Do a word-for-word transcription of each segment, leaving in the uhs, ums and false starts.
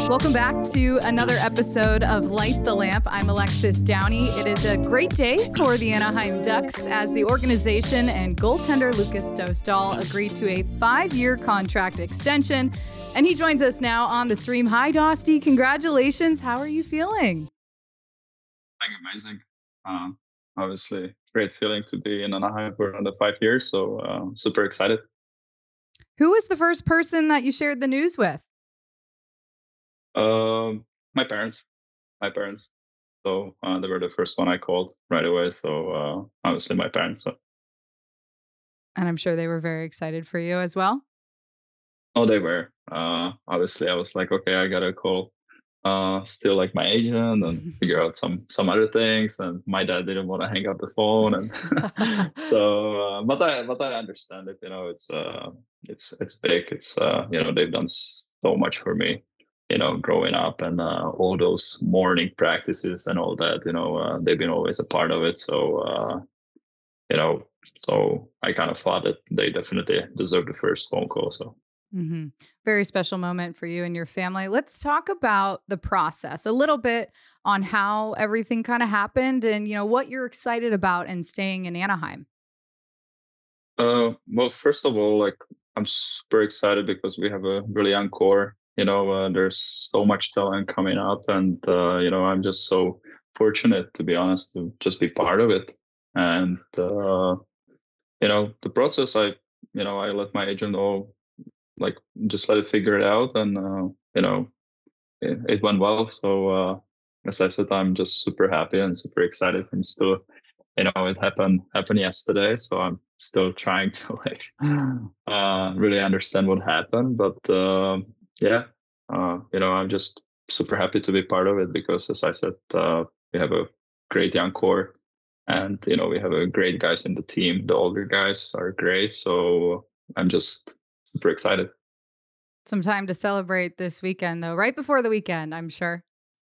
Welcome back to another episode of Light the Lamp. I'm Alexis Downey. It is a great day for the Anaheim Ducks as the organization and goaltender Lukas Dostal agreed to a five-year contract extension. And he joins us now on the stream. Hi, Dosty. Congratulations. How are you feeling? I'm amazing. Um, obviously, great feeling to be in Anaheim for another five years. So uh, super excited. Who was the first person that you shared the news with? Um, my parents, my parents. So uh, they were the first one I called right away. So uh, obviously my parents. So. And I'm sure they were very excited for you as well. Oh, they were. Uh, obviously, I was like, okay, I gotta call. Uh, still like my agent and figure out some some other things. And my dad didn't want to hang up the phone, and so. Uh, but I but I understand it. You know, it's uh it's it's big. It's uh you know they've done so much for me. You know, growing up and uh, all those morning practices and all that, you know, uh, they've been always a part of it. So, uh, you know, so I kind of thought that they definitely deserve the first phone call. So, mm-hmm. Very special moment for you and your family. Let's talk about the process a little bit on how everything kind of happened and, you know, what you're excited about in staying in Anaheim. Uh, well, first of all, like I'm super excited because we have a really young core. You know, uh, there's so much talent coming up, and uh, you know, I'm just so fortunate, to be honest, to just be part of it. And uh, you know, the process, I, you know, I let my agent know, like, just let it figure it out, and uh, you know, it, it went well. So, uh, as I said, I'm just super happy and super excited. I'm still, you know, it happened happened yesterday, so I'm still trying to like uh, really understand what happened. But uh, yeah, uh, you know, I'm just super happy to be part of it because, as I said, uh, we have a great young core, and you know, we have a great guys in the team. The older guys are great, so I'm just super excited. Some time to celebrate this weekend, though, right before the weekend, I'm sure.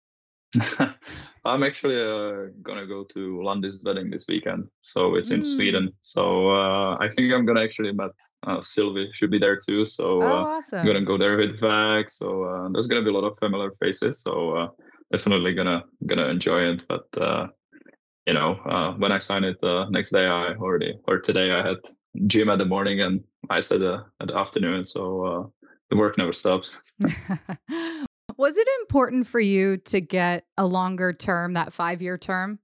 I'm actually uh, gonna go to Landis wedding this weekend, so it's in Mm. Sweden. So uh, I think I'm gonna actually met uh, Sylvie should be there too. So Oh, uh, awesome. I'm gonna go there with Vax. So uh, there's gonna be a lot of familiar faces. So uh, definitely gonna gonna enjoy it. But uh, you know, uh, when I signed it the uh, next day, I already or today I had gym at the morning and I said uh, at the afternoon. So uh, the work never stops. Was it important for you to get a longer term, that five-year term?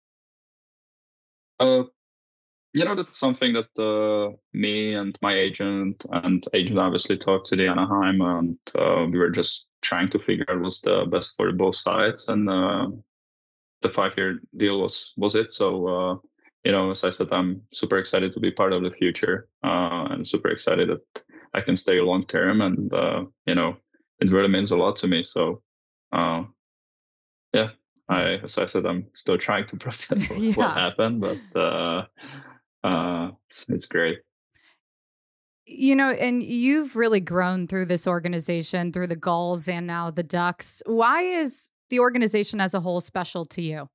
Uh, you know, that's something that uh, me and my agent and agent obviously talked to the Anaheim, and uh, we were just trying to figure out what's the best for both sides. And uh, the five-year deal was was it. So, uh, you know, as I said, I'm super excited to be part of the future, uh, and super excited that I can stay long term. And uh, you know, it really means a lot to me. So, uh, yeah. I, as I said, I'm still trying to process what, Yeah. what happened, but uh, uh, it's, it's great. You know, and you've really grown through this organization, through the Gulls and now the Ducks. Why is the organization as a whole special to you?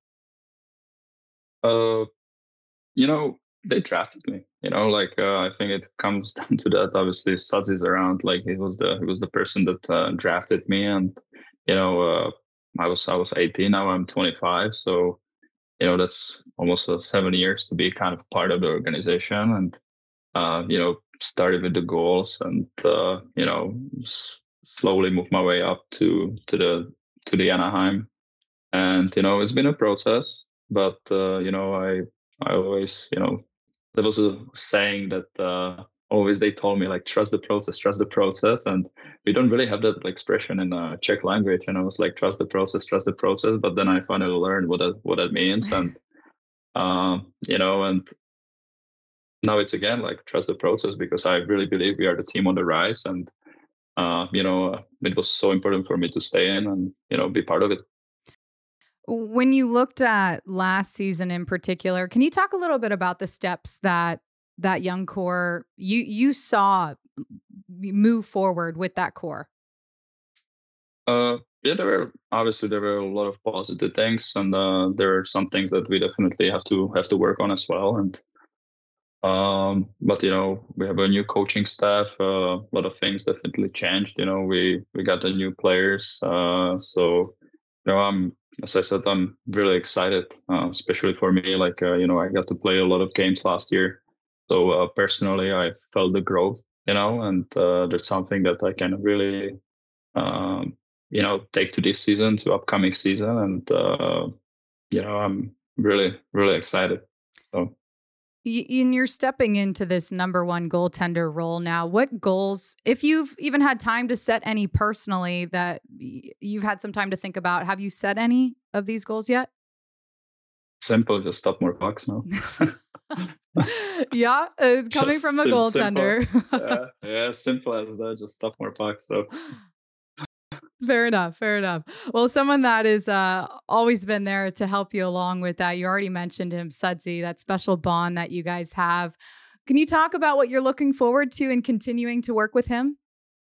Uh, you know, they drafted me. You know, like uh, I think it comes down to that. Obviously, Suds is around. Like he was the he was the person that uh, drafted me, and you know, uh, I was I was eighteen. Now I'm twenty-five. So you know, that's almost uh, seven years to be kind of part of the organization, and uh, you know, started with the goals, and uh, you know, s- slowly moved my way up to to the to the Anaheim, and you know, it's been a process, but uh, you know, I I always, you know, there was a saying that uh, always they told me like trust the process, trust the process, and we don't really have that expression in uh, Czech language, and I was like trust the process, trust the process, but then I finally learned what that what that means, and um, you know, and now it's again like trust the process because I really believe we are the team on the rise, and uh, you know, it was so important for me to stay in and you know be part of it. When you looked at last season in particular, can you talk a little bit about the steps that that young core you you saw move forward with that core? Uh, yeah, there were obviously there were a lot of positive things, and uh, there are some things that we definitely have to have to work on as well. And Um, but you know, we have a new coaching staff. Uh, a lot of things definitely changed. You know, we we got the new players. Uh, so you know, I'm as I said, I'm really excited, uh, especially for me. Like uh, you know, I got to play a lot of games last year. So uh, personally, I felt the growth. You know, and uh, that's something that I can really um, you know take to this season, to upcoming season, and uh, you know, I'm really really excited. So. Y- And you're stepping into this number one goaltender role now. What goals, if you've even had time to set any personally that y- you've had some time to think about, have you set any of these goals yet? Simple, just stop more pucks now. Yeah, uh, coming from Just a sim- simple. goaltender. Yeah, yeah, simple as that. Just stop more pucks. So, Fair enough. Fair enough. Well, someone that is uh, always been there to help you along with that. You already mentioned him, Sudsy, that special bond that you guys have. Can you talk about what you're looking forward to in continuing to work with him?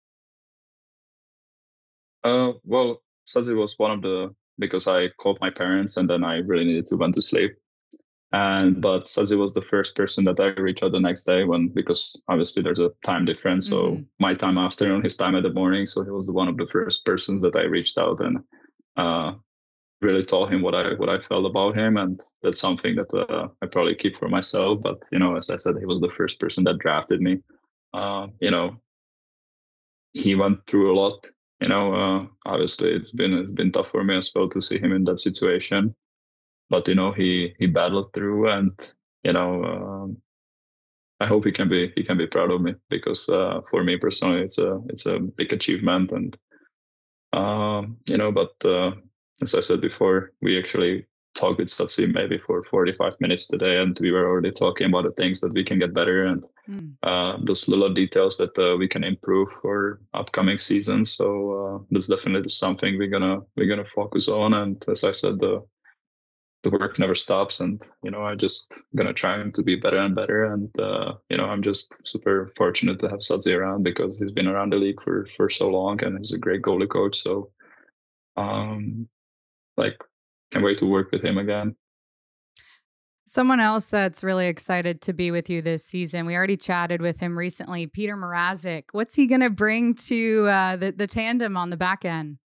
uh, well, Sazi was one of the because I called my parents and then I really needed to went to sleep. And but Sazi was the first person that I reached out the next day when because obviously there's a time difference. So Hmm. my time afternoon, his time at the morning. So he was one of the first persons that I reached out and uh, really told him what I what I felt about him, and that's something that uh, I probably keep for myself. But you know, as I said, he was the first person that drafted me. Uh, you know, he went through a lot. You know, uh, obviously it's been it's been tough for me as well to see him in that situation. But you know, he he battled through, and you know, um, I hope he can be he can be proud of me because uh, for me personally, it's a it's a big achievement, and um, you know, but uh, as I said before, we actually talked with Satsi maybe for forty-five minutes today, and we were already talking about the things that we can get better and Mm. uh, those little details that uh, we can improve for upcoming seasons. So uh, that's definitely something we're gonna we're gonna focus on. And as I said, the the work never stops, and you know, I just gonna try to be better and better. And uh, you know, I'm just super fortunate to have Satsi around because he's been around the league for for so long, and he's a great goalie coach. So um, like, can't wait to work with him again. Someone else that's really excited to be with you this season. We already chatted with him recently, Peter Mrazek. What's he going to bring to uh, the the tandem on the back end?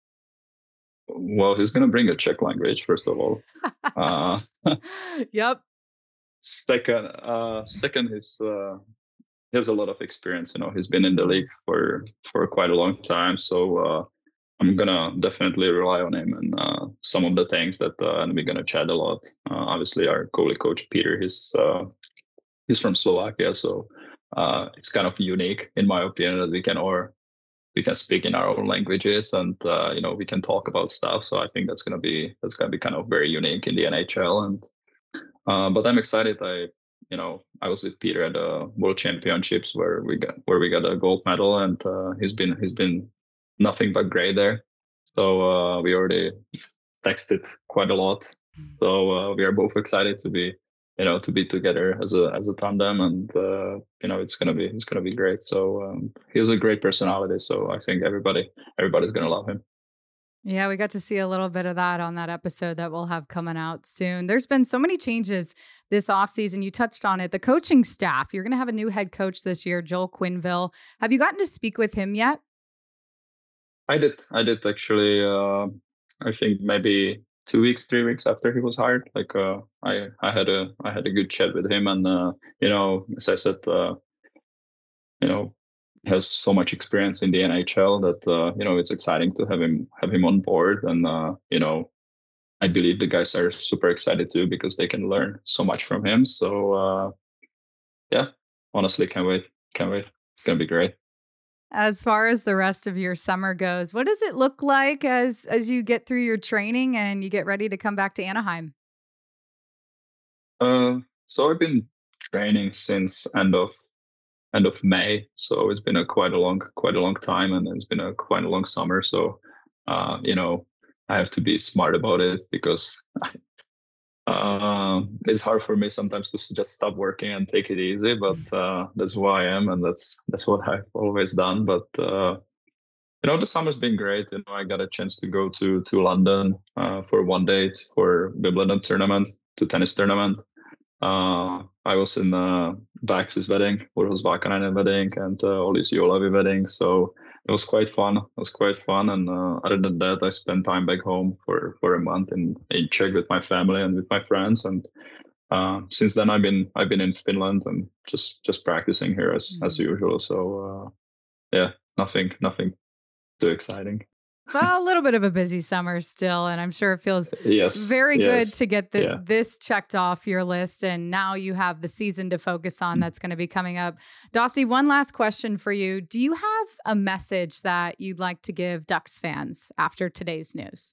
Well, he's gonna bring a Czech language first of all. Uh, Yep. second, uh, second, he's uh, he has a lot of experience. You know, he's been in the Mhm. league for for quite a long time. So uh, I'm gonna definitely rely on him and uh, some of the things that, uh, and we're gonna chat a lot. Uh, obviously, our goalie coach Peter, he's uh, he's from Slovakia, so uh, it's kind of unique in my opinion that we can or we can speak in our own languages and uh, you know we can talk about stuff. So I think that's gonna be that's gonna be kind of very unique in the N H L. And uh, but I'm excited. I you know I was with Peter at the World Championships where we got where we got a gold medal, and uh, he's been he's been nothing but great there. So uh, we already texted quite a lot. So uh, we are both excited to be you know to be together as a as a tandem, and uh, you know it's gonna be it's gonna be great. So um, he has a great personality. So I think everybody everybody's gonna love him. Yeah, we got to see a little bit of that on that episode that we'll have coming out soon. There's been so many changes this offseason. You touched on it. The coaching staff, you're going to have a new head coach this year, Joel Quinville. Have you gotten to speak with him yet? I did I did actually. Uh, I think maybe two weeks, three weeks after he was hired. Like uh, I I had a I had a good chat with him, and uh, you know as I said. Uh, you know has so much experience in the N H L that uh, you know it's exciting to have him have him on board, and uh, you know I believe the guys are super excited too because they can learn so much from him. So uh, yeah, honestly, can't wait, can't wait. It's gonna be great. As far as the rest of your summer goes, what does it look like as as you get through your training and you get ready to come back to Anaheim? Uh, so I've been training since end of end of May, so it's been a quite a long quite a long time, and it's been a quite a long summer. So uh, you know I have to be smart about it because Um, it's hard for me sometimes to s- just stop working and take it easy, but uh, that's who I am, and that's that's what I've always done. But uh, you know, the summer's been great. You know, I got a chance to go to to London uh, for one day t- for Wimbledon tournament, to tennis tournament. Uh, I was in uh, Bax's wedding, Urhos Vakanainen wedding, and uh, Ollis Juolavi wedding. So it was quite fun. It was quite fun. And uh, other than that, I spent time back home for, for a month in, in Czech with my family and with my friends. And uh, since then, I've been I've been in Finland and just just practicing here as mm-hmm. as usual. So uh, yeah, nothing nothing too exciting. Well, a little bit of a busy summer still, and I'm sure it feels yes, very yes, good to get the, yeah. this checked off your list, and now you have the season to focus on that's going to be coming up. Dusty, one last question for you. Do you have a message that you'd like to give Ducks fans after today's news?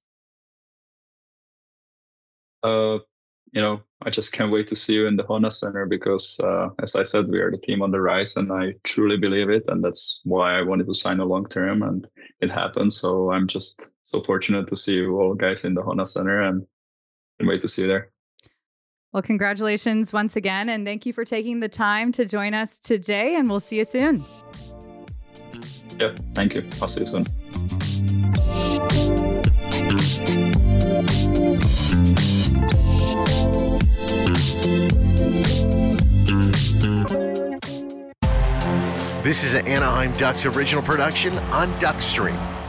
Uh, you know, I just can't wait to see you in the Honda Center because, uh, as I said, we are the team on the rise, and I truly believe it, and that's why I wanted to sign a long term, and it happened. So I'm just so fortunate to see you all guys in the Honda Center, and can't wait to see you there. Well, congratulations once again, and thank you for taking the time to join us today, and we'll see you soon. Yep, thank you. I'll see you soon. This is an Anaheim Ducks original production on Duckstream.